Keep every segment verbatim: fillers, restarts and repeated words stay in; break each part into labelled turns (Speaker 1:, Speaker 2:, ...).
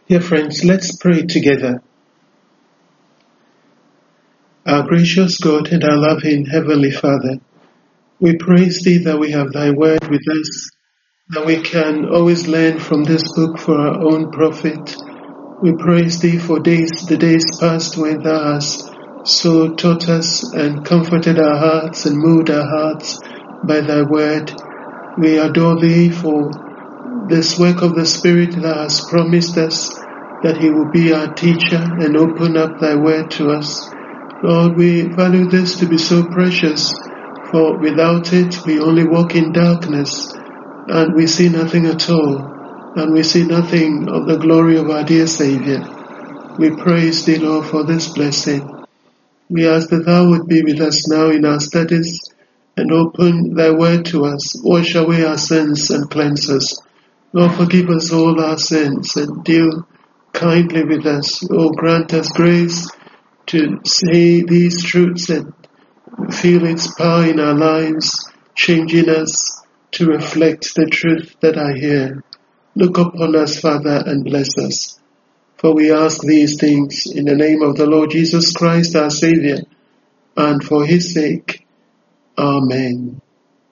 Speaker 1: Dear friends, let's pray together. Our gracious God and our loving Heavenly Father, we praise Thee that we have Thy word with us, that we can always learn from this book for our own profit. We praise Thee for days, the days past when Thou hast so taught us and comforted our hearts and moved our hearts by Thy word. We adore Thee for this work of the Spirit that has promised us, that He will be our teacher and open up Thy word to us. Lord, we value this to be so precious, for without it we only walk in darkness and we see nothing at all, and we see nothing of the glory of our dear Saviour. We praise Thee, Lord, for this blessing. We ask that Thou would be with us now in our studies and open Thy word to us, wash away our sins and cleanse us. Lord, forgive us all our sins and deal kindly with us. Oh, grant us grace to see these truths and feel its power in our lives, changing us to reflect the truth that I hear. Look upon us, Father, and bless us. For we ask these things in the name of the Lord Jesus Christ, our Saviour, and for His sake. Amen.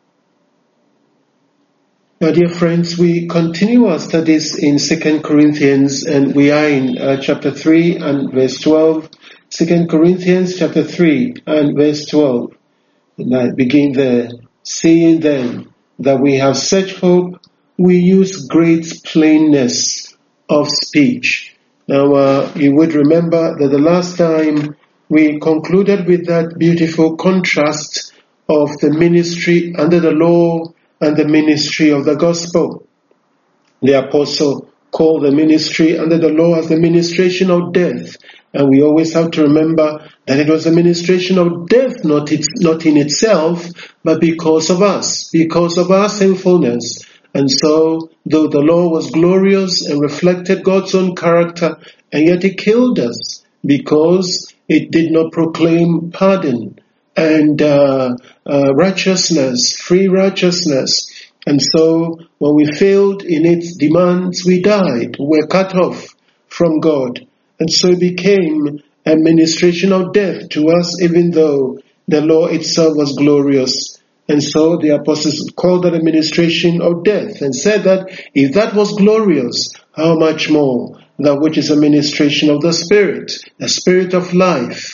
Speaker 1: Now, dear friends, we continue our studies in Second Corinthians, and we are in uh, chapter three and verse twelve. Second Corinthians chapter three and verse twelve. And I begin there. Seeing then that we have such hope, we use great plainness of speech. Now, uh, you would remember that the last time we concluded with that beautiful contrast of the ministry under the law and the ministry of the gospel. The apostle called the ministry under the law as the ministration of death. And we always have to remember that it was a ministration of death, not, it, not in itself, but because of us, because of our sinfulness. And so, though the law was glorious and reflected God's own character, and yet it killed us because it did not proclaim pardon and uh, uh, righteousness, free righteousness. And so, when we failed in its demands, we died. We were cut off from God. And so it became a ministration of death to us, even though the law itself was glorious. And so the apostles called that a ministration of death and said that if that was glorious, how much more that which is a ministration of the Spirit, the Spirit of life.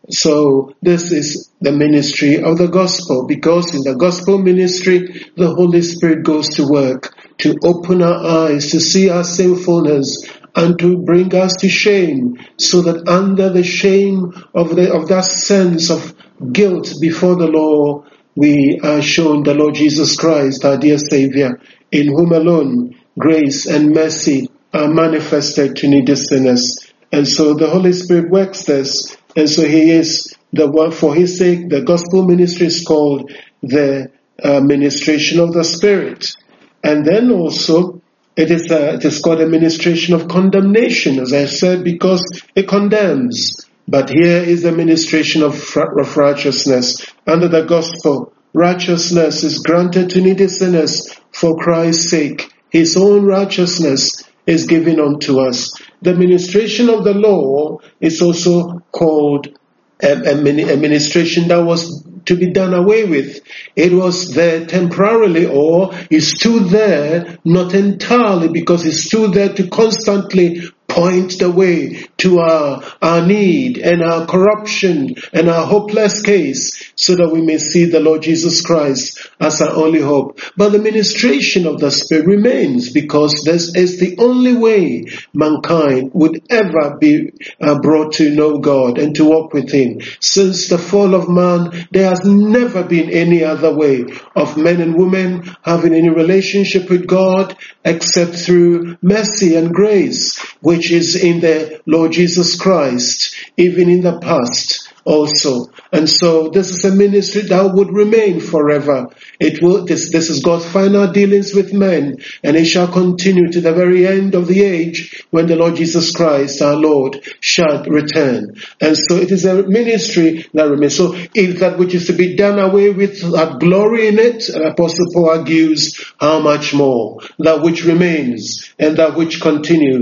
Speaker 1: So this is the ministry of the gospel, because in the gospel ministry, the Holy Spirit goes to work to open our eyes, to see our sinfulness, and to bring us to shame, so that under the shame of the of that sense of guilt before the law, we are shown the Lord Jesus Christ, our dear Saviour, in whom alone grace and mercy are manifested to needy sinners. And so the Holy Spirit works this, and so He is the one. For His sake, the gospel ministry is called the uh, ministration of the Spirit. And then also, It is, a, it is called a ministration of condemnation, as I said, because it condemns. But here is the ministration of, of righteousness. Under the gospel, righteousness is granted to needy sinners for Christ's sake. His own righteousness is given unto us. The ministration of the law is also called a, a, a ministration that was to be done away with. It was there temporarily, or it stood there not entirely, because it stood there to constantly point the way to our, our need and our corruption and our hopeless case, so that we may see the Lord Jesus Christ as our only hope. But the ministration of the Spirit remains, because this is the only way mankind would ever be uh, brought to know God and to walk with Him. Since the fall of man, there has never been any other way of men and women having any relationship with God except through mercy and grace, which is in the Lord Jesus Christ, even in the past also. And so this is a ministry that would remain forever. It will, this, this is God's final dealings with men, and it shall continue to the very end of the age, when the Lord Jesus Christ, our Lord, shall return. And so it is a ministry that remains. So if that which is to be done away with had glory in it, and Apostle Paul argues, how much more that which remains and that which continues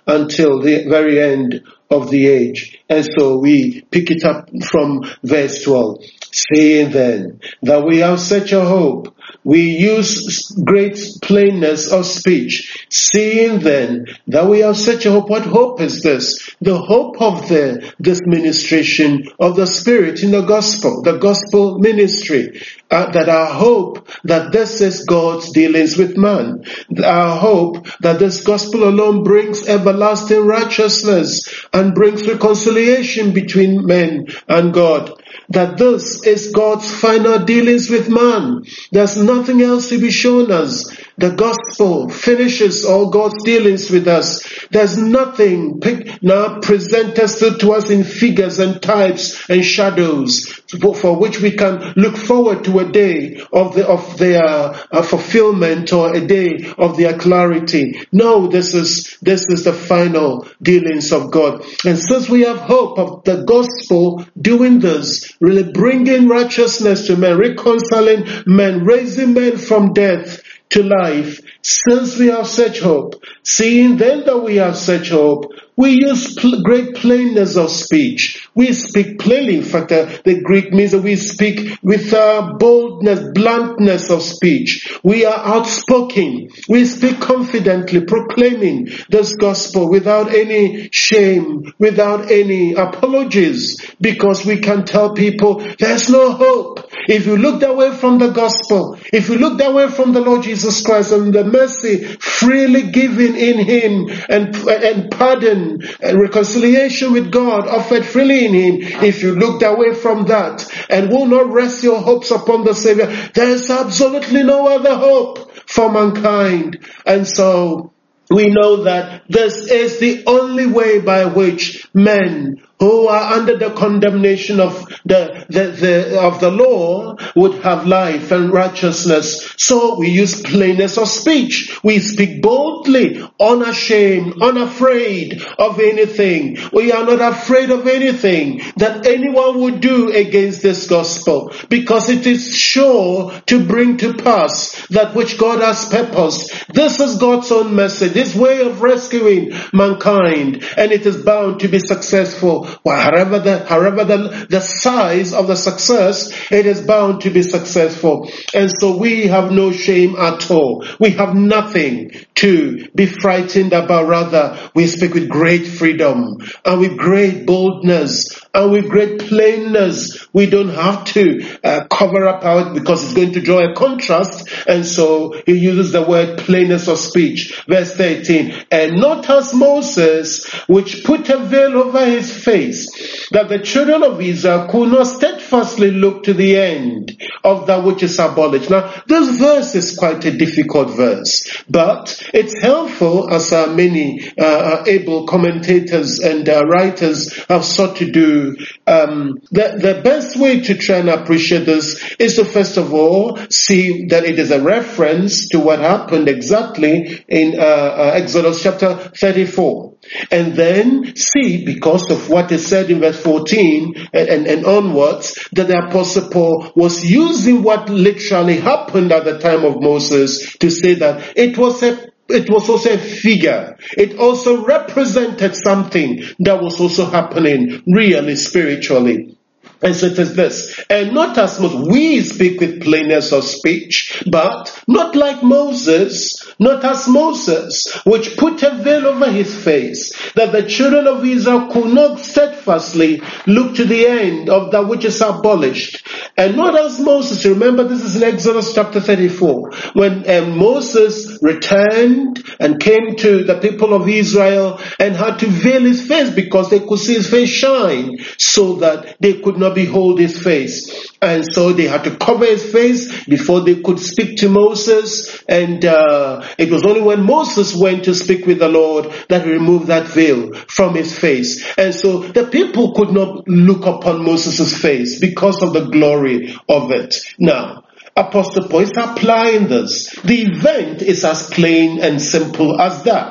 Speaker 1: until the very end of the age. And so we pick it up from verse twelve. Saying then that we have such a hope, we use great plainness of speech. Seeing then that we have such a hope. What hope is this? The hope of the this ministration of the Spirit in the gospel, the gospel ministry. Uh, that our hope that this is God's dealings with man. Our hope that this gospel alone brings everlasting righteousness and brings reconciliation between men and God. That this is God's final dealings with man. There's nothing else to be shown us. The gospel finishes all God's dealings with us. There's nothing now presented to us in figures and types and shadows for which we can look forward to a day of the of their uh, fulfillment or a day of their clarity. No, this is this is the final dealings of God. And since we have hope of the gospel doing this, really bringing righteousness to men, reconciling men, raising men from death to life, since we have such hope, seeing then that we have such hope, we use pl- great plainness of speech. We speak plainly. In fact, uh, the Greek means that we speak with uh, boldness, bluntness of speech. We are outspoken. We speak confidently, proclaiming this gospel without any shame, without any apologies, because we can tell people there's no hope. If you looked away from the gospel, if you looked away from the Lord Jesus Christ and the mercy freely given in Him and, and pardon and reconciliation with God offered freely in Him, if you looked away from that and will not rest your hopes upon the Savior, there is absolutely no other hope for mankind. And so we know that this is the only way by which men who are under the condemnation of the, the, the of the law would have life and righteousness. So we use plainness of speech. We speak boldly, unashamed, unafraid of anything. We are not afraid of anything that anyone would do against this gospel, because it is sure to bring to pass that which God has purposed. This is God's own message, His way of rescuing mankind, and it is bound to be successful. Well, however the, however the, the size of the success, it is bound to be successful. And so we have no shame at all. We have nothing to be frightened about. Rather, we speak with great freedom and with great boldness and with great plainness. We don't have to uh, cover up our, because it's going to draw a contrast. And so he uses the word plainness of speech. Verse thirteen, and not as Moses, which put a veil over his face, that the children of Israel could not steadfastly look to the end of that which is abolished. Now, this verse is quite a difficult verse, but it's helpful, as uh, many uh, able commentators and uh, writers have sought to do. Um, the, the best way to try and appreciate this is to first of all see that it is a reference to what happened exactly in uh, uh, Exodus chapter thirty-four. And then see, because of what is said in verse fourteen and, and, and onwards, that the Apostle Paul was using what literally happened at the time of Moses to say that it was a It was also a figure. It also represented something that was also happening really spiritually. And so it is this, and not as much we speak with plainness of speech, but not like Moses, not as Moses, which put a veil over his face, that the children of Israel could not steadfastly look to the end of that which is abolished. And not as Moses, remember this is in Exodus chapter thirty-four, when um, Moses returned and came to the people of Israel and had to veil his face because they could see his face shine, so that they could not behold his face. And so they had to cover his face before they could speak to Moses. And uh, it was only when Moses went to speak with the Lord that he removed that veil from his face. And so the people could not look upon Moses' face because of the glory of it. Now, Apostle Paul is applying this. The event is as plain and simple as that.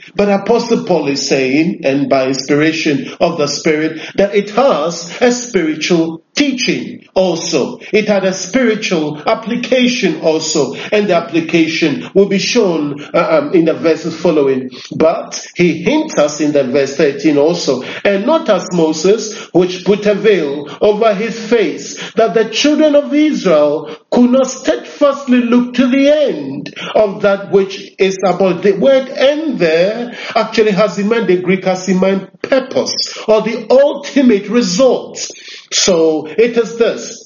Speaker 1: But Apostle Paul is saying, and by inspiration of the Spirit, that it has a spiritual teaching also. It had a spiritual application also. And the application will be shown uh, um, in the verses following. But he hints us in the verse thirteen also. And not as Moses, which put a veil over his face, that the children of Israel could not steadfastly look to the end of that which is about. The word end there actually has in mind, the Greek has in mind purpose, or the ultimate result. So it is this.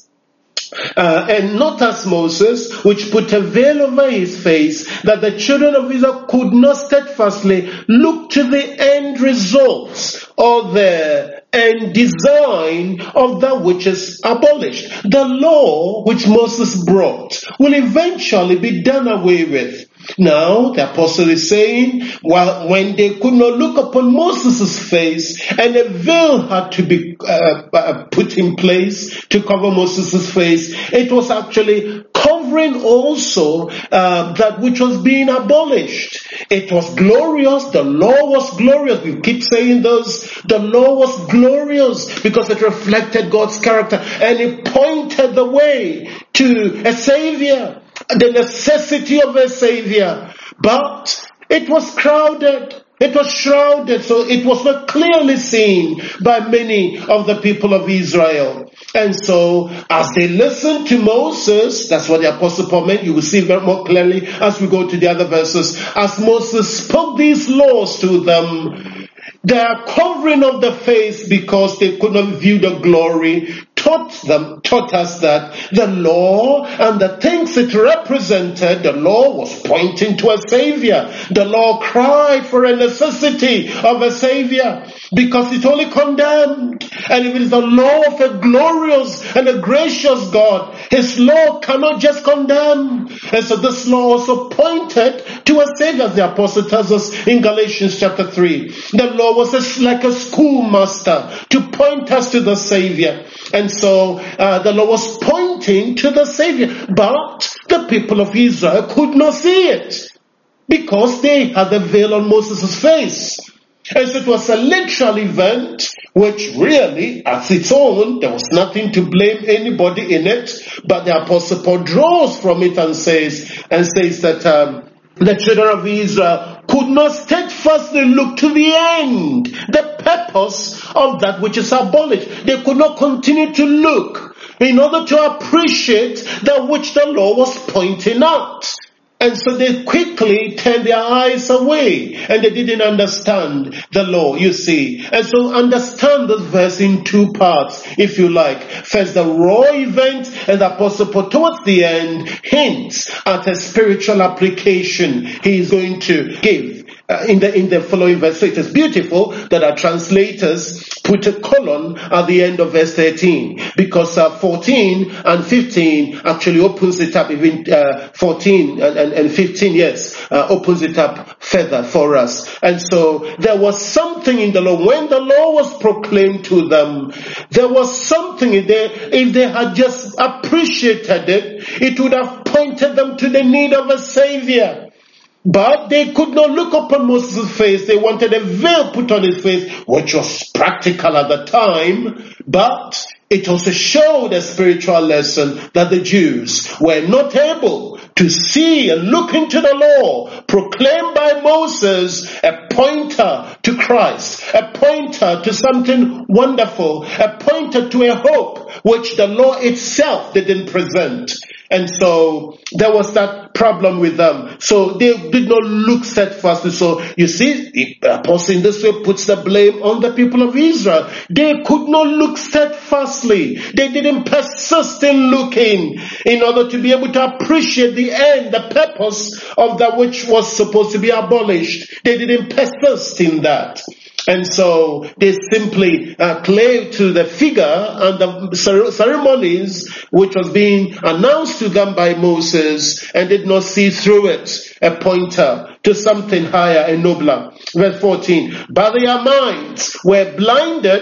Speaker 1: Uh, and not as Moses, which put a veil over his face, that the children of Israel could not steadfastly look to the end results or the end design of that which is abolished. The law which Moses brought will eventually be done away with. Now, the apostle is saying, well, when they could not look upon Moses' face, and a veil had to be uh, uh, put in place to cover Moses' face, it was actually covering also uh, that which was being abolished. It was glorious. The law was glorious. We keep saying this. The law was glorious because it reflected God's character, and it pointed the way to a Savior, the necessity of a Savior. But it was crowded. It was shrouded, so it was not clearly seen by many of the people of Israel. And so, as they listened to Moses, that's what the Apostle Paul meant. You will see very more clearly as we go to the other verses. As Moses spoke these laws to them, their covering of the face, because they could not view the glory, taught them, taught us that the law and the things it represented, the law was pointing to a Savior. The law cried for a necessity of a Savior because it only condemned. And if it is the law of a glorious and a gracious God, His law cannot just condemn. And so this law also pointed to a Savior, as the Apostle tells us in Galatians chapter three. The law was a, like a schoolmaster to point us to the Savior. And so uh, the law was pointing to the Savior. But the people of Israel could not see it because they had the veil on Moses' face. And so it was a literal event which really, as its own, there was nothing to blame anybody in it. But the Apostle Paul draws from it and says, and says that um, the children of Israel could not steadfastly look to the end, the purpose of that which is abolished. They could not continue to look in order to appreciate that which the law was pointing out. And so they quickly turned their eyes away and they didn't understand the law, you see. And so understand this verse in two parts, if you like. First, the raw event, and the Apostle Paul towards the end hints at a spiritual application he is going to give. Uh, in the in the following verse. So it is beautiful that our translators put a colon at the end of verse thirteen, because uh, fourteen and fifteen actually opens it up. Even uh, fourteen and, and, and fifteen, yes, uh, opens it up further for us. And so there was something in the law. When the law was proclaimed to them, there was something in there. If they had just appreciated it, it would have pointed them to the need of a Savior. But they could not look upon Moses' face. They wanted a veil put on his face, which was practical at the time, but it also showed a spiritual lesson that the Jews were not able to see and look into the law proclaimed by Moses, a pointer to Christ, a pointer to something wonderful, a pointer to a hope which the law itself didn't present. And so there was that problem with them. So they did not look steadfastly. So you see, the apostle in this way puts the blame on the people of Israel. They could not look steadfastly. They didn't persist in looking in order to be able to appreciate the end, the purpose of that which was supposed to be abolished. They didn't persist in that. And so they simply uh, clave to the figure and the ceremonies which was being announced to them by Moses, and did not see through it a pointer to something higher and nobler. Verse fourteen, but their minds were blinded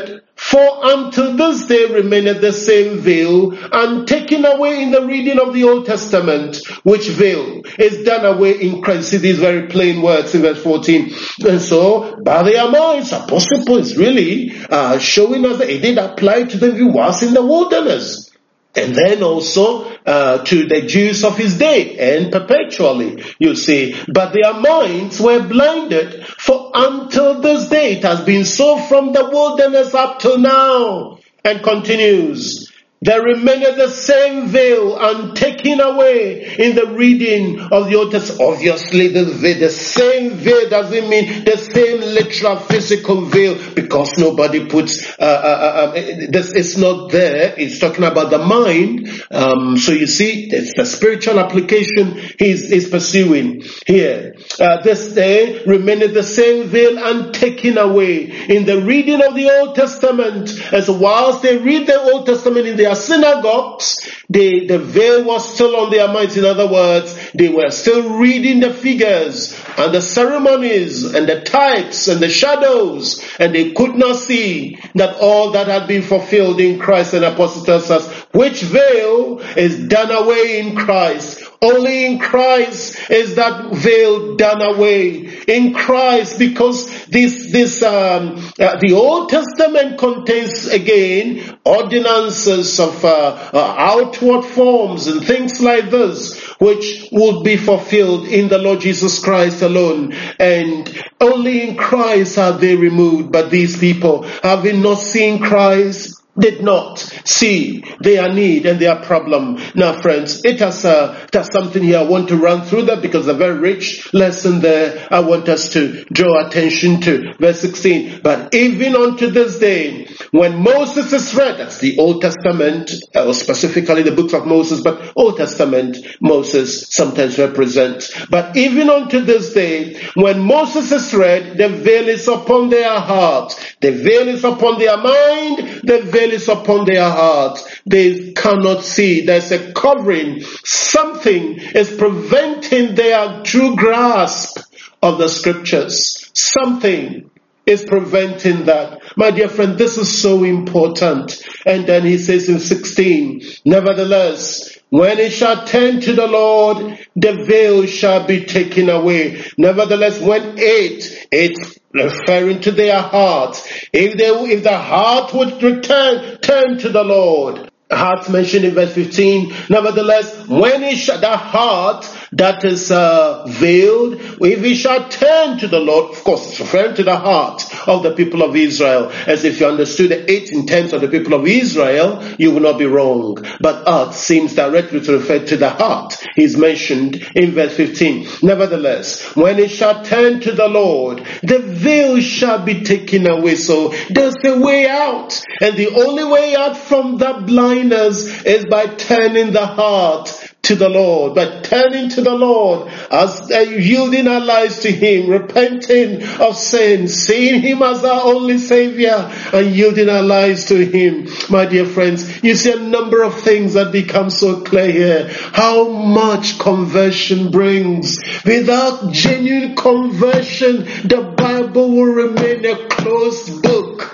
Speaker 1: For until this day remaineth the same veil, and taken away in the reading of the Old Testament, which veil is done away in Christ. See these very plain words in verse fourteen. And so, by their minds, Apostle Paul is really uh, showing us that it did apply to them who was in the wilderness. And then also uh, to the Jews of his day, and perpetually, you see. But their minds were blinded, for until this day it has been so from the wilderness up to now. And continues, there remained the same veil and taken away in the reading of the Old Testament. Obviously, the, veil, the same veil doesn't mean the same literal physical veil, because nobody puts, uh, uh, uh, this is not there. It's talking about the mind. Um, so you see, it's the spiritual application he's, he's pursuing here. Uh, this day remained the same veil and taken away in the reading of the Old Testament. As whilst they read the Old Testament in their synagogues, they, the veil was still on their minds. In other words, they were still reading the figures and the ceremonies and the types and the shadows, and they could not see that all that had been fulfilled in Christ. And Apostle tells us, which veil is done away in Christ. Only in Christ is that veil done away. In Christ, because this, this, um, uh, the Old Testament contains again ordinances of uh, uh, outward forms and things like this, which would be fulfilled in the Lord Jesus Christ alone. And only in Christ are they removed. But these people, having not seen Christ, did not see their need and their problem. Now, friends, it has, uh, it has something here I want to run through that, because a very rich lesson there I want us to draw attention to. Verse sixteen, but even unto this day, when Moses is read, that's the Old Testament, or specifically the books of Moses, but Old Testament Moses sometimes represents. But even unto this day, when Moses is read, the veil is upon their heart, the veil is upon their mind, the veil is upon their heart. They cannot see. There's a covering. Something is preventing their true grasp of the scriptures. Something is preventing that. My dear friend, this is so important. And then he says in sixteen, nevertheless, when it shall turn to the Lord, the veil shall be taken away. Nevertheless, when it, it's referring to their heart. If they, if the heart would return, turn to the Lord. Heart mentioned in verse fifteen. Nevertheless, when it shall, the heart that is uh, veiled, if it shall turn to the Lord, of course, it's referring to the heart of the people of Israel. As if you understood the eight intents of the people of Israel, you will not be wrong. But heart seems directly to refer to the heart. He's mentioned in verse fifteen. Nevertheless, when it shall turn to the Lord, the veil shall be taken away. So there's a way out. And the only way out from that blindness is by turning the heart to the Lord, by turning to the Lord, as uh, yielding our lives to Him, repenting of sin, seeing Him as our only Savior, and yielding our lives to Him. My dear friends, you see a number of things that become so clear here. How much conversion brings. Without genuine conversion, the Bible will remain a closed book.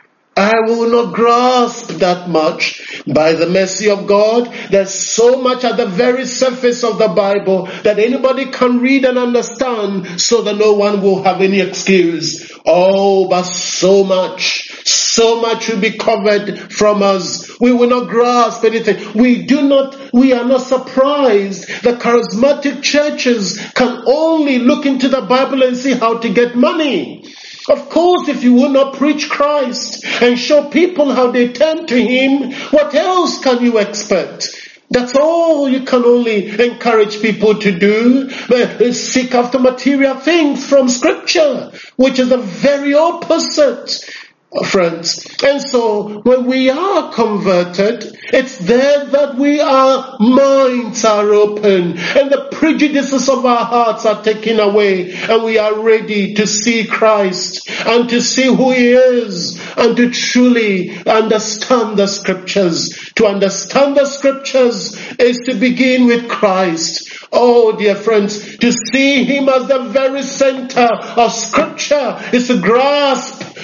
Speaker 1: I will not grasp that much. By the mercy of God, there's so much at the very surface of the Bible that anybody can read and understand, so that no one will have any excuse. Oh, but so much, so much will be covered from us. We will not grasp anything. We do not, we are not surprised that charismatic churches can only look into the Bible and see how to get money. Of course, if you will not preach Christ and show people how they turn to Him, what else can you expect? That's all you can only encourage people to do. Seek after material things from Scripture, which is the very opposite, friends. And so, when we are converted, it's there that we are, minds are open, and the prejudices of our hearts are taken away, and we are ready to see Christ, and to see who He is, and to truly understand the Scriptures. To understand the Scriptures is to begin with Christ. Oh, dear friends, to see Him as the very center of Scripture is to grasp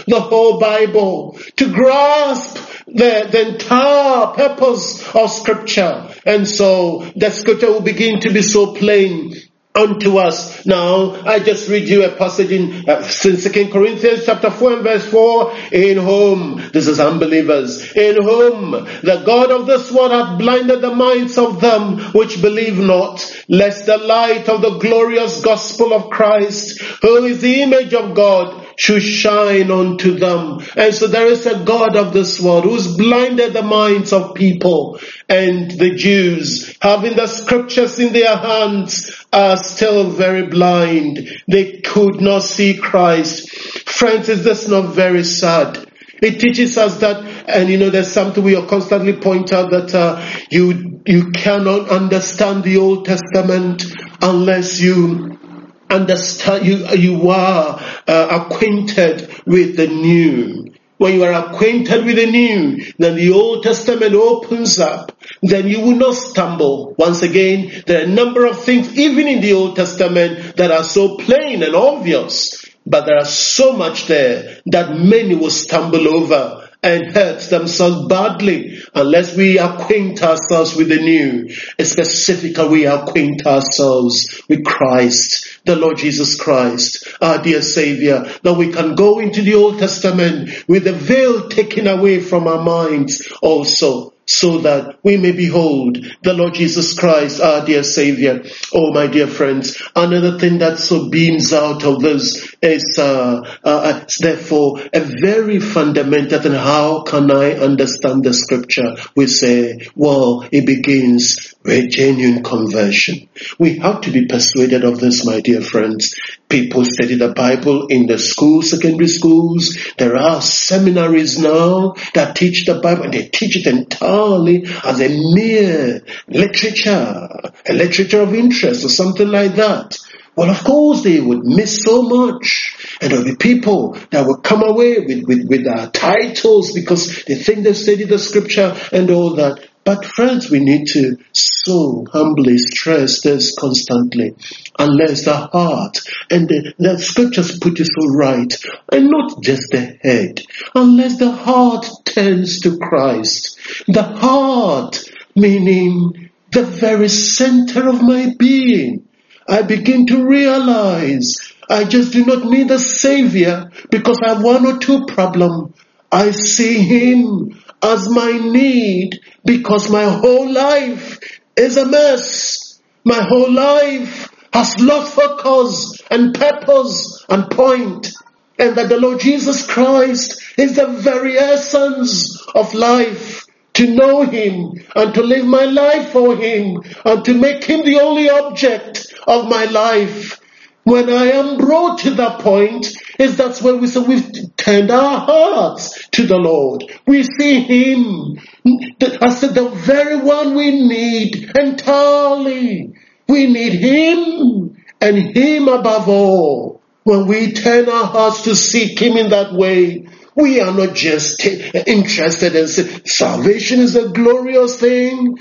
Speaker 1: the whole Bible, to grasp the, the entire purpose of Scripture. And so the Scripture will begin to be so plain unto us. Now, I just read you a passage in uh, Second Corinthians chapter four and verse four. In whom, this is unbelievers, in whom the God of this world hath blinded the minds of them which believe not, lest the light of the glorious gospel of Christ, who is the image of God, should shine unto them. And so there is a God of this world who's blinded the minds of people. And the Jews, having the scriptures in their hands, are still very blind. They could not see Christ. Friends, is this not very sad? It teaches us that, and you know, there's something we are constantly point out, that uh, you you cannot understand the Old Testament unless you understand, you you are uh, acquainted with the New. When you are acquainted with the New, then the Old Testament opens up. Then you will not stumble. Once again, there are a number of things, even in the Old Testament, that are so plain and obvious. But there are so much there that many will stumble over and hurt themselves badly unless we acquaint ourselves with the New. Specifically, we acquaint ourselves with Christ, the Lord Jesus Christ, our dear Savior, that we can go into the Old Testament with the veil taken away from our minds also, so that we may behold the Lord Jesus Christ, our dear Savior. Oh, my dear friends, another thing that so beams out of this is uh, uh, therefore a very fundamental thing. How can I understand the Scripture? We say, well, it begins with genuine conversion. We have to be persuaded of this, my dear friends. People study the Bible in the schools, secondary schools. There are seminaries now that teach the Bible, and they teach it entirely as a mere literature, a literature of interest or something like that. Well, of course, they would miss so much. And there'll be people that will come away with, with, with uh, titles because they think they've studied the Scripture and all that. But friends, we need to so humbly stress this constantly. Unless the heart and the, the Scriptures put it so right, and not just the head. Unless the heart turns to Christ. The heart, meaning the very center of my being. I begin to realize I just do not need a Savior because I have one or two problems. I see Him as my need because my whole life is a mess. My whole life has lost focus and purpose and point. And that the Lord Jesus Christ is the very essence of life. To know Him and to live my life for Him and to make Him the only object of my life. When I am brought to that point, is that's when we say we've turned our hearts to the Lord. We see Him as the very one we need entirely. We need Him and Him above all. When we turn our hearts to seek Him in that way, we are not just interested in saying salvation is a glorious thing.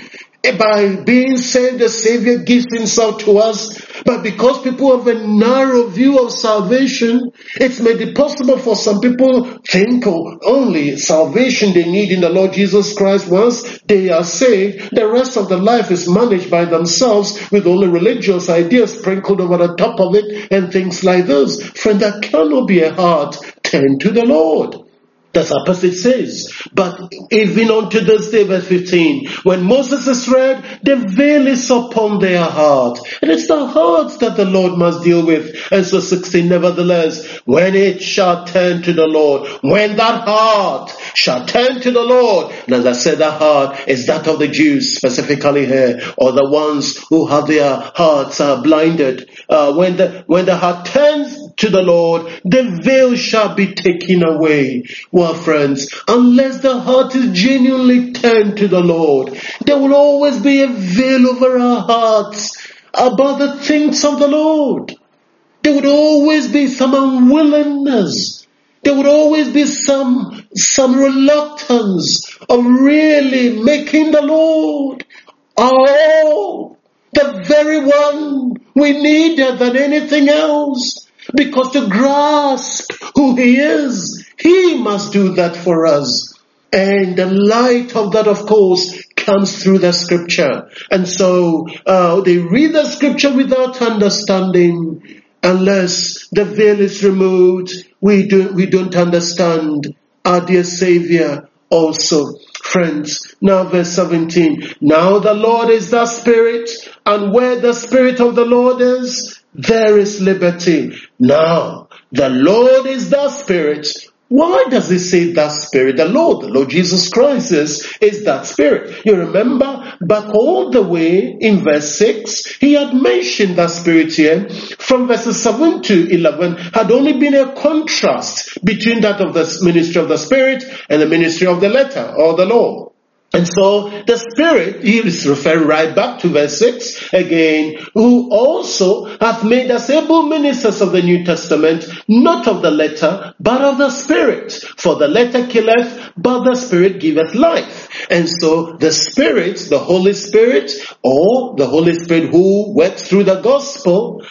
Speaker 1: By being saved, the Savior gives Himself to us. But because people have a narrow view of salvation, it's made it possible for some people to think oh, only salvation they need in the Lord Jesus Christ. Once they are saved, the rest of the life is managed by themselves with only religious ideas sprinkled over the top of it and things like those. Friend, that cannot be a heart turned to the Lord. That's what passage says. But even unto this day, verse fifteen, when Moses is read, the veil is upon their heart. And it's the hearts that the Lord must deal with. And so sixteen, nevertheless, when it shall turn to the Lord, when that heart shall turn to the Lord, and as I said, that heart is that of the Jews specifically here, or the ones who have their hearts uh, blinded. Uh, when the when the heart turns to the Lord, the veil shall be taken away. Well, friends, unless the heart is genuinely turned to the Lord, there will always be a veil over our hearts about the things of the Lord. There would always be some unwillingness. There would always be some, some reluctance of really making the Lord our all, the very one we needed than anything else. Because to grasp who He is, He must do that for us. And the light of that, of course, comes through the scripture. And so uh, they read the scripture without understanding. Unless the veil is removed, we, do, we don't understand our dear Savior also. Friends, now verse seventeen. Now the Lord is the Spirit, and where the Spirit of the Lord is, there is liberty. Now, the Lord is the Spirit. Why does it say that Spirit? The Lord, the Lord Jesus Christ is, is that Spirit. You remember back all the way in verse six, he had mentioned that Spirit here. From verses seven to eleven had only been a contrast between that of the ministry of the Spirit and the ministry of the letter or the law. And so the Spirit, he is referring right back to verse six again, who also hath made us able ministers of the New Testament, not of the letter, but of the Spirit. For the letter killeth, but the Spirit giveth life. And so the Spirit, the Holy Spirit, or the Holy Spirit who works through the gospel,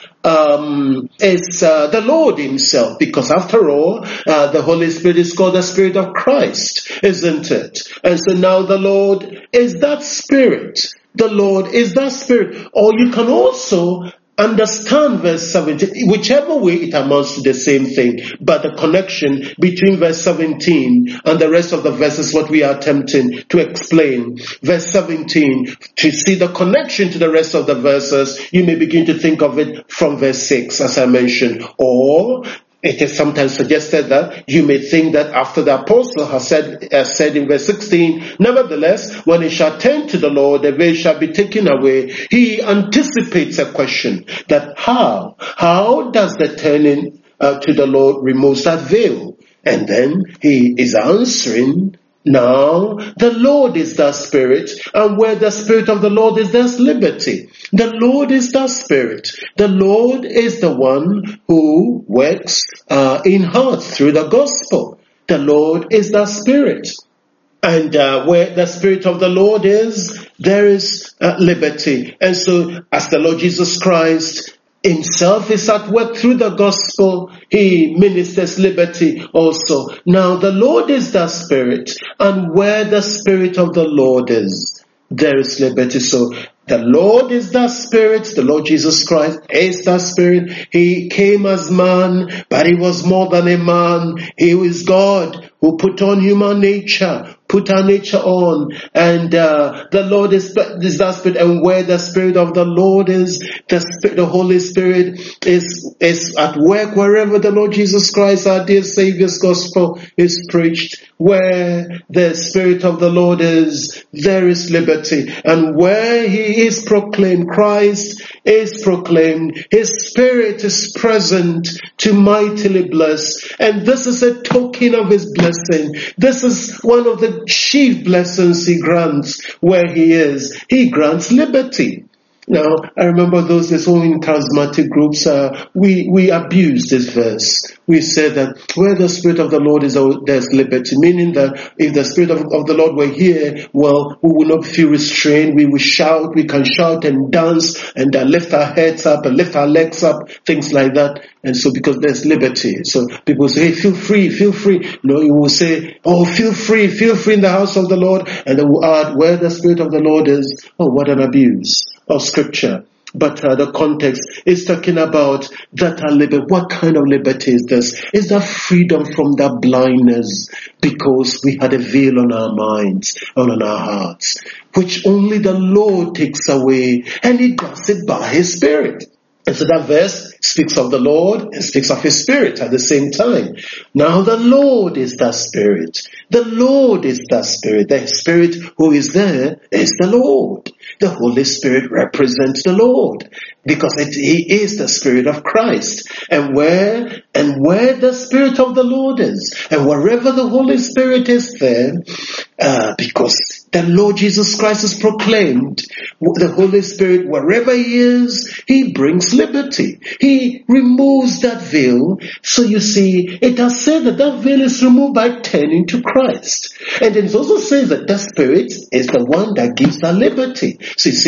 Speaker 1: um, is uh, the Lord himself, because after all, uh, the Holy Spirit is called the Spirit of Christ, isn't it? And so now the Lord is that Spirit. The Lord is that Spirit. Or you can also understand verse seventeen, whichever way it amounts to the same thing, but the connection between verse seventeen and the rest of the verse is what we are attempting to explain. Verse seventeen, to see the connection to the rest of the verses, you may begin to think of it from verse six, as I mentioned, or it is sometimes suggested that you may think that after the apostle has said, uh, said in verse sixteen, nevertheless, when he shall turn to the Lord, the veil shall be taken away. He anticipates a question that how? How does the turning uh, to the Lord remove that veil? And then he is answering, now the Lord is the Spirit, and where the Spirit of the Lord is, there's liberty. The Lord is the Spirit. The Lord is the one who works uh, in hearts through the gospel. The Lord is the Spirit. And uh, where the Spirit of the Lord is, there is uh, liberty. And so as the Lord Jesus Christ himself is at work through the gospel, he ministers liberty also. Now the Lord is the Spirit, and where the Spirit of the Lord is, there is liberty. So the Lord is the Spirit. The Lord Jesus Christ is the Spirit. He came as man, but he was more than a man. He is God who put on human nature, put our nature on, and uh, the Lord is, is the Spirit, and where the Spirit of the Lord is, the Spirit, the Holy Spirit is is at work wherever the Lord Jesus Christ, our dear Savior's gospel, is preached. Where the Spirit of the Lord is, there is liberty, and where he is proclaimed, Christ is proclaimed, his Spirit is present to mightily bless, and this is a token of his blessing. This is one of the chief blessings he grants where he is. He grants liberty. Now, I remember those days when in charismatic groups, uh, we, we abused this verse. We said that where the Spirit of the Lord is, there's liberty, meaning that if the Spirit of, of the Lord were here, well, we will not feel restrained. We will shout, we can shout and dance and uh, lift our heads up and lift our legs up, things like that. And so because there's liberty. So people say, hey, feel free, feel free. No, you will say, oh, feel free, feel free in the house of the Lord. And then we'll add, where the Spirit of the Lord is, oh, what an abuse of scripture. But uh, the context is talking about that uh, liberty. What kind of liberty is this? Is that freedom from that blindness because we had a veil on our minds and on our hearts, which only the Lord takes away, and he does it by his Spirit. And so that verse speaks of the Lord and speaks of his Spirit at the same time. Now the Lord is the Spirit. The Lord is the Spirit. The Spirit who is there is the Lord. The Holy Spirit represents the Lord because it, he is the Spirit of Christ. And where and where the Spirit of the Lord is, and wherever the Holy Spirit is there, uh, because the Lord Jesus Christ is proclaimed, the Holy Spirit, wherever he is, he brings liberty. He removes that veil. So you see, it has said that that veil is removed by turning to Christ. And then it also says that the Spirit is the one that gives that liberty. So you see,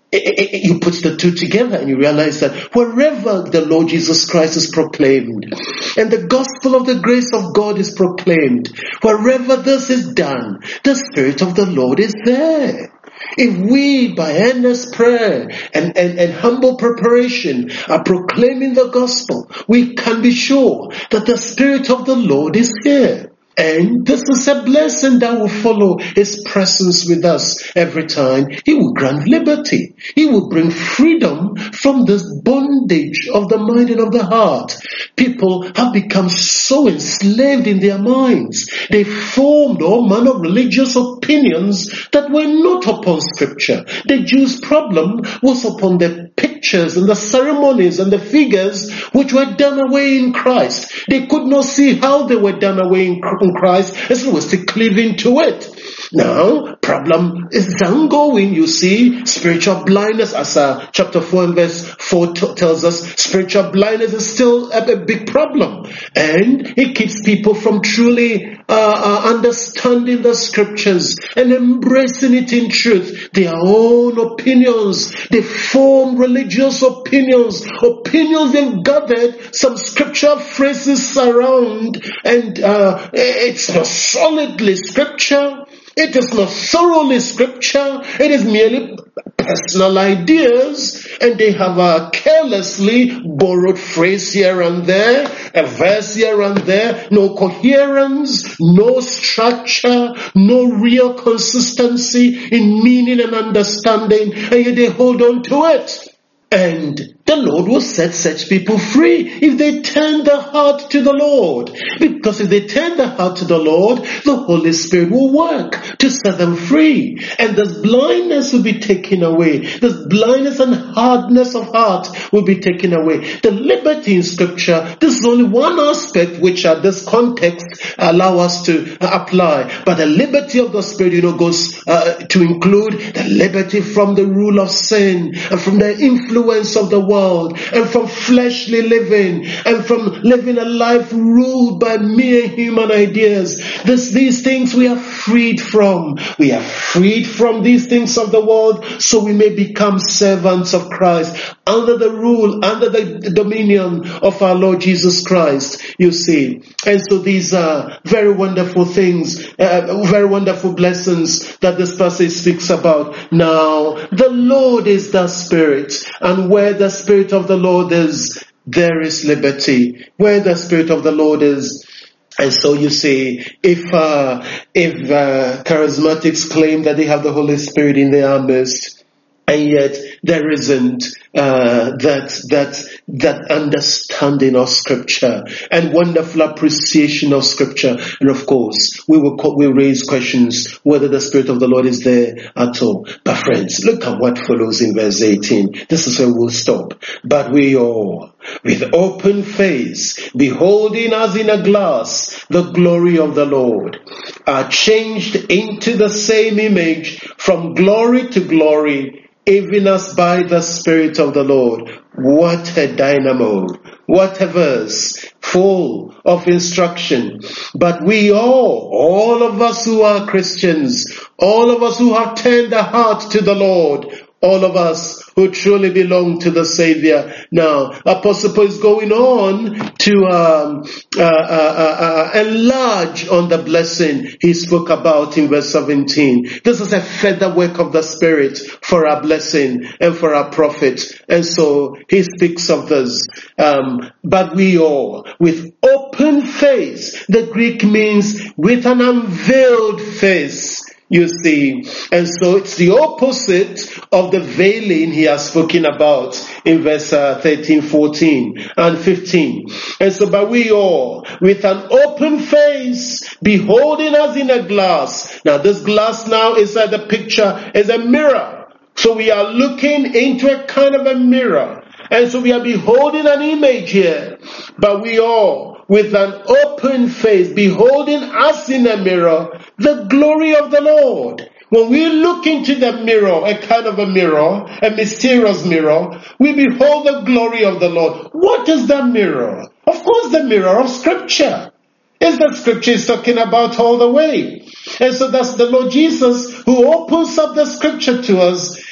Speaker 1: you put the two together and you realize that wherever the Lord Jesus Christ is proclaimed and the gospel of the grace of God is proclaimed, wherever this is done, the Spirit of the Lord is there. If we, by earnest prayer and, and, and humble preparation, are proclaiming the gospel, we can be sure that the Spirit of the Lord is here. And this is a blessing that will follow His presence with us every time. He will grant liberty. He will bring freedom from this bondage of the mind and of the heart. People have become so enslaved in their minds. They formed all manner of religious opinions that were not upon Scripture. The Jews' problem was upon the pictures and the ceremonies and the figures which were done away in Christ. They could not see how they were done away in Christ, as it was to cleave into it. Now, problem is ongoing, you see. Spiritual blindness, as uh, chapter four and verse four t- tells us, spiritual blindness is still a, a big problem. And it keeps people from truly uh, uh, understanding the Scriptures and embracing it in truth. Their own opinions, they form religious opinions, opinions they've gathered some scripture phrases around, and uh, it's not solidly Scripture. It is not thoroughly Scripture. It is merely personal ideas, and they have a carelessly borrowed phrase here and there, a verse here and there. No coherence, no structure, no real consistency in meaning and understanding, and yet they hold on to it. And the Lord will set such people free if they turn their heart to the Lord. Because if they turn their heart to the Lord, the Holy Spirit will work to set them free. And this blindness will be taken away. This blindness and hardness of heart will be taken away. The liberty in Scripture, this is only one aspect which at this context allow us to apply. But the liberty of the Spirit, you know, goes uh, to include the liberty from the rule of sin and from the influence of the world and from fleshly living and from living a life ruled by mere human ideas. This, these things we are freed from. We are freed from these things of the world so we may become servants of Christ under the rule, under the dominion of our Lord Jesus Christ, you see. And so these are very wonderful things, uh, very wonderful blessings that this passage speaks about. Now, the Lord is the Spirit, and where the Spirit of the Lord is, there is liberty. Where the Spirit of the Lord is. And so you see, if uh, if uh, charismatics claim that they have the Holy Spirit in their midst, and yet there isn't uh, that that that understanding of Scripture and wonderful appreciation of Scripture, and of course we will we raise questions whether the Spirit of the Lord is there at all. But friends, look at what follows in verse eighteen. This is where we'll stop. But we all, with open face, beholding as in a glass the glory of the Lord, are changed into the same image from glory to glory, even as by the Spirit of the Lord. What a dynamo. What a verse, full of instruction. But we all, all of us who are Christians, all of us who have turned our hearts to the Lord, all of us who truly belong to the Savior. Now, Apostle Paul is going on to um, uh, uh, uh, enlarge on the blessing he spoke about in verse seventeen. This is a further work of the Spirit for our blessing and for our profit. And so he speaks of this. Um, but we all, with open face, the Greek means with an unveiled face. You see, and so it's the opposite of the veiling he has spoken about in verse uh, thirteen, fourteen, and fifteen. And so, but we all, with an open face, beholding as in a glass. Now, this glass now is uh, the picture, is a mirror. So we are looking into a kind of a mirror. And so we are beholding an image here. But we all, with an open face, beholding as in a mirror, the glory of the Lord. When we look into the mirror, a kind of a mirror, a mysterious mirror, we behold the glory of the Lord. What is that mirror? Of course, the mirror of Scripture. It's the Scripture is talking about all the way. And so that's the Lord Jesus who opens up the Scripture to us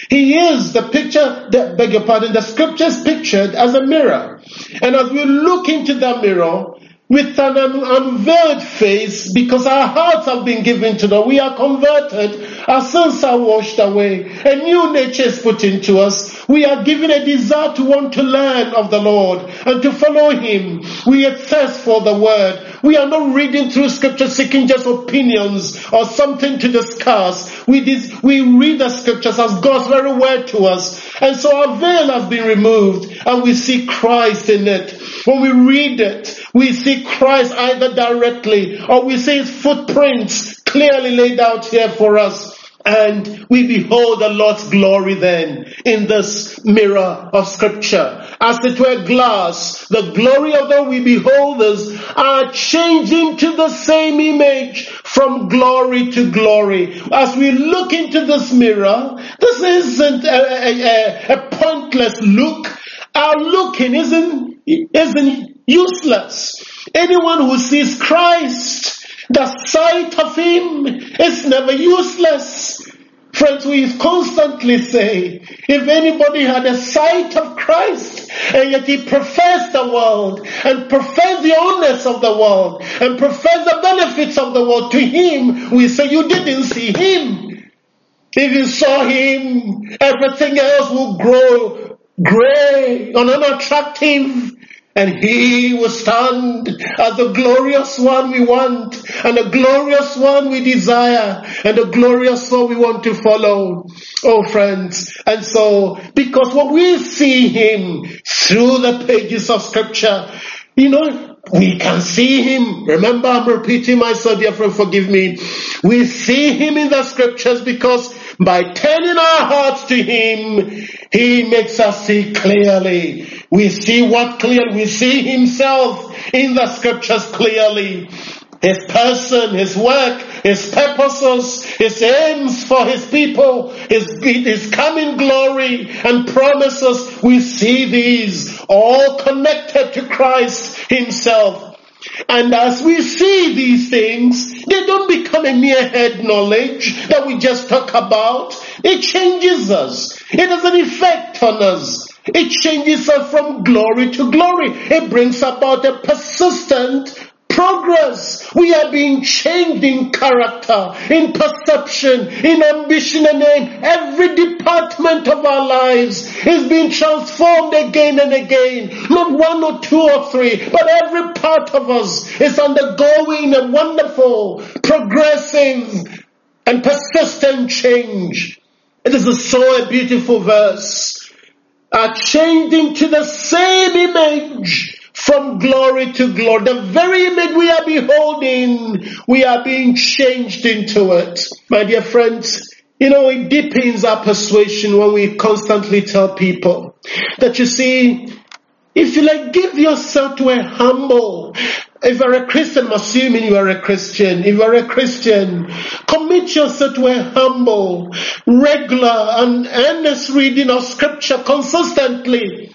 Speaker 1: He is the picture, the, beg your pardon, the scriptures pictured as a mirror. And as we look into that mirror, with an unveiled face, because our hearts have been given to the, we are converted, our sins are washed away, a new nature is put into us. We are given a desire to want to learn of the Lord and to follow Him. We are thirst for the Word. We are not reading through Scripture seeking just opinions or something to discuss. We dis- we read the Scriptures as God's very Word to us. And so our veil has been removed and we see Christ in it. When we read it, we see Christ either directly or we see His footprints clearly laid out here for us. And we behold the Lord's glory then in this mirror of Scripture. As it were glass, the glory of the we beholders are changing to the same image from glory to glory. As we look into this mirror, this isn't a, a, a pointless look. Our looking isn't, isn't useless. Anyone who sees Christ, the sight of Him is never useless. Friends, we constantly say, if anybody had a sight of Christ, and yet he professed the world, and professed the honors of the world, and professed the benefits of the world, to him, we say, you didn't see Him. If you saw Him, everything else will grow gray and unattractive. And He will stand as the glorious one we want, and the glorious one we desire, and the glorious one we want to follow. Oh, friends. And so, because when we see Him through the pages of Scripture, you know, we can see Him. Remember, I'm repeating myself, dear friend, forgive me. We see Him in the Scriptures because by turning our hearts to Him, He makes us see clearly. We see what clearly? We see Himself in the Scriptures clearly. His person, His work, His purposes, His aims for His people, His, His coming glory and promises. We see these all connected to Christ Himself. And as we see these things, they don't become a mere head knowledge that we just talk about. It changes us. It has an effect on us. It changes us from glory to glory. It brings about a persistent progress. We are being changed in character, in perception, in ambition and aim. Every department of our lives is being transformed again and again. Not one or two or three, but every part of us is undergoing a wonderful, progressive, and persistent change. It is a so a beautiful verse. Are changed into the same image from glory to glory. The very image we are beholding, we are being changed into it. My dear friends, you know, it deepens our persuasion when we constantly tell people that, you see, if you like give yourself to a humble, if you're a Christian, I'm assuming you are a Christian. If you're a Christian, commit yourself to a humble, regular, and earnest reading of Scripture consistently.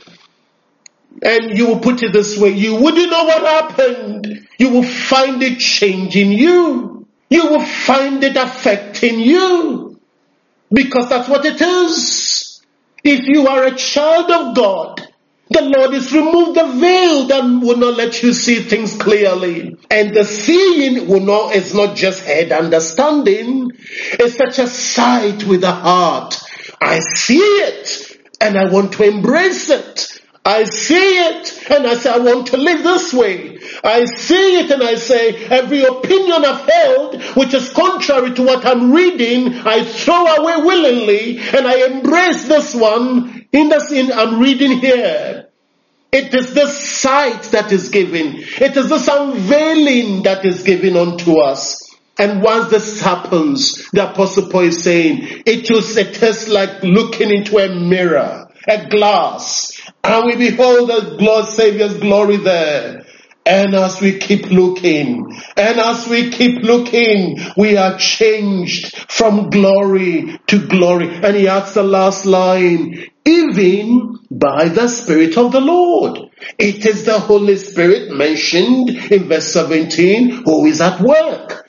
Speaker 1: And you will put it this way, you wouldn't know what happened. You will find it changing you. You will find it affecting you. Because that's what it is. If you are a child of God, the Lord has removed the veil that will not let you see things clearly. And the seeing will not, is not just head understanding. It's such a sight with the heart. I see it and I want to embrace it. I see it and I say I want to live this way. I see it and I say every opinion I've held which is contrary to what I'm reading, I throw away willingly and I embrace this one in the scene I'm reading here. It is this sight that is given. It is this unveiling that is given unto us. And once this happens, the Apostle Paul is saying, it is, it is like looking into a mirror, a glass. And we behold the Lord Savior's glory there. And as we keep looking, and as we keep looking, we are changed from glory to glory. And he adds the last line, even by the Spirit of the Lord. It is the Holy Spirit mentioned in verse seventeen who is at work. That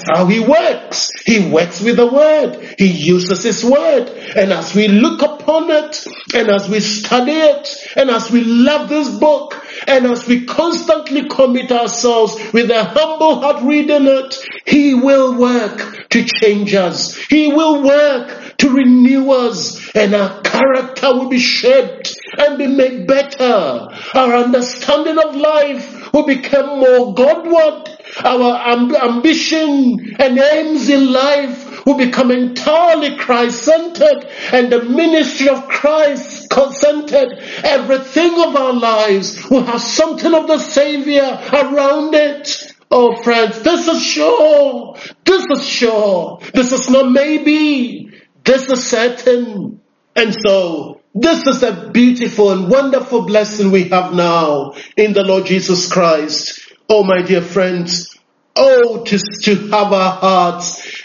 Speaker 1: That's how he works. He works with the word. He uses his word. And as we look upon it, and as we study it, and as we love this book, and as we constantly commit ourselves with a humble heart reading it, he will work to change us. He will work to renew us, and our character will be shaped and be made better. Our understanding of life will become more Godward. Our amb- ambition and aims in life will become entirely Christ-centered, and the ministry of Christ centered. Everything of our lives will have something of the Savior around it. Oh friends, this is sure. This is sure. This is not maybe. This is certain. And so, this is a beautiful and wonderful blessing we have now in the Lord Jesus Christ. Oh my dear friends, oh to, to have our hearts.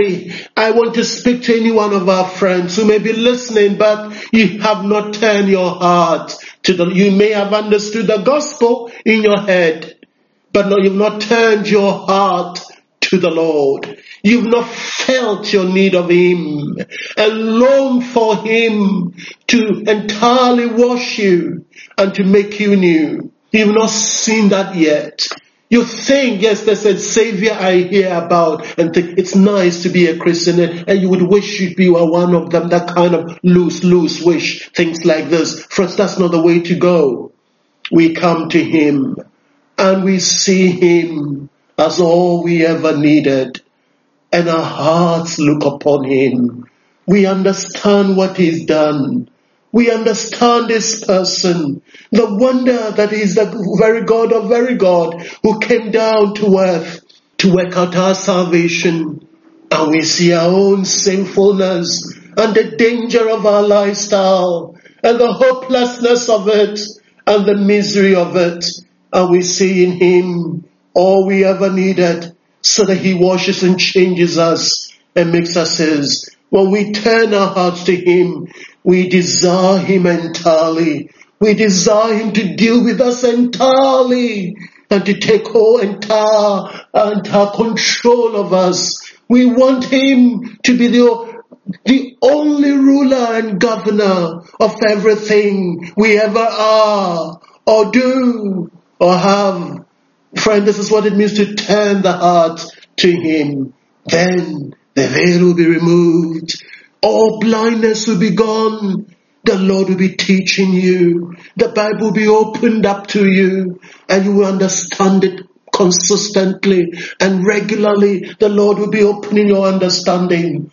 Speaker 1: I I want to speak to any one of our friends who may be listening, but you have not turned your heart to the, you may have understood the gospel in your head, but no, you've not turned your heart to the Lord. You've not felt your need of Him and longed for Him to entirely wash you and to make you new. You've not seen that yet. You think, yes, there's a Savior I hear about and think it's nice to be a Christian, and you would wish you'd be one of them, that kind of loose, loose wish, things like this. Friends, that's not the way to go. We come to Him and we see Him as all we ever needed, and our hearts look upon Him. We understand what He's done. We understand this person, the wonder that He's the very God of very God who came down to earth to work out our salvation. And we see our own sinfulness and the danger of our lifestyle and the hopelessness of it and the misery of it. And we see in Him all we ever needed, so that He washes and changes us and makes us His. When we turn our hearts to Him, we desire Him entirely. We desire Him to deal with us entirely and to take whole entire, entire control of us. We want Him to be the, the only ruler and governor of everything we ever are or do or have. Friend, this is what it means to turn the heart to Him. Then the veil will be removed. All blindness will be gone. The Lord will be teaching you. The Bible will be opened up to you, and you will understand it consistently and regularly. The Lord will be opening your understanding,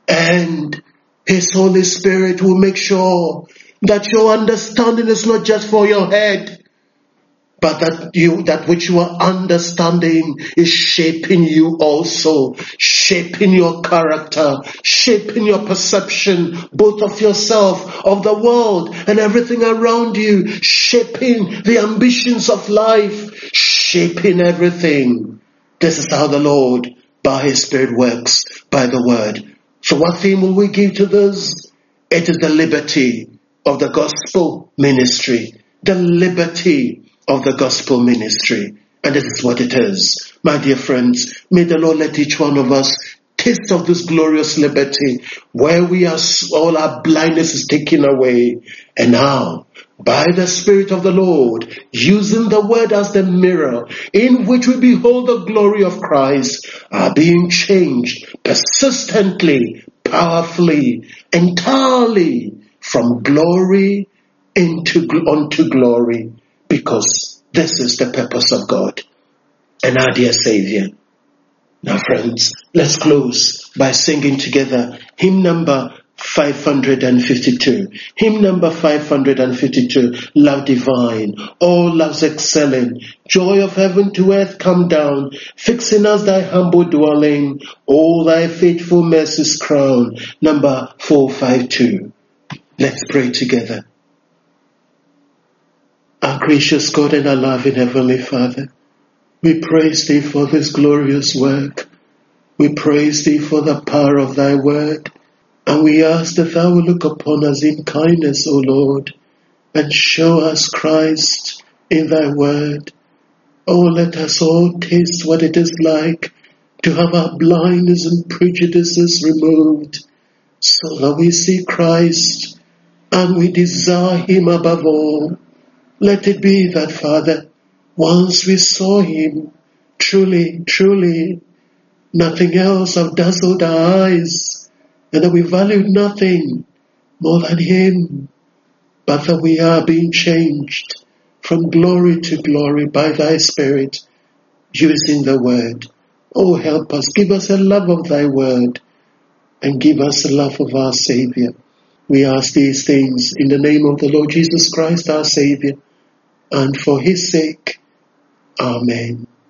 Speaker 1: and His Holy Spirit will make sure that your understanding is not just for your head, but that you, that which you are understanding is shaping you also, shaping your character, shaping your perception, both of yourself, of the world, and everything around you, shaping the ambitions of life, shaping everything. This is how the Lord, by His Spirit, works, by the Word. So what theme will we give to this? It is the liberty of the gospel ministry. The liberty of the gospel ministry. And this is what it is. My dear friends, may the Lord let each one of us taste of this glorious liberty, where we are, all our blindness is taken away. And now, by the Spirit of the Lord, using the Word as the mirror in which we behold the glory of Christ, are being changed persistently, powerfully, entirely from glory into unto glory. Because this is the purpose of God and our dear Savior. Now friends, let's close by singing together hymn number five hundred fifty-two. Hymn number five hundred fifty-two. Love divine, all love's excelling, joy of heaven to earth come down, fixing us thy humble dwelling, all thy faithful mercies crown. Number four fifty-two. Let's pray together. Our gracious God and our loving Heavenly Father, we praise Thee for this glorious work. We praise Thee for the power of Thy word. And we ask that Thou will look upon us in kindness, O Lord, and show us Christ in Thy word. Oh, let us all taste what it is like to have our blindness and prejudices removed, so that we see Christ and we desire him above all. Let it be that, Father, once we saw him, truly, truly, nothing else have dazzled our eyes, and that we valued nothing more than him, but that we are being changed from glory to glory by thy Spirit, using the word. Oh, help us, give us a love of thy word, and give us a love of our Savior. We ask these things in the name of the Lord Jesus Christ, our Savior, and for his sake. Amen.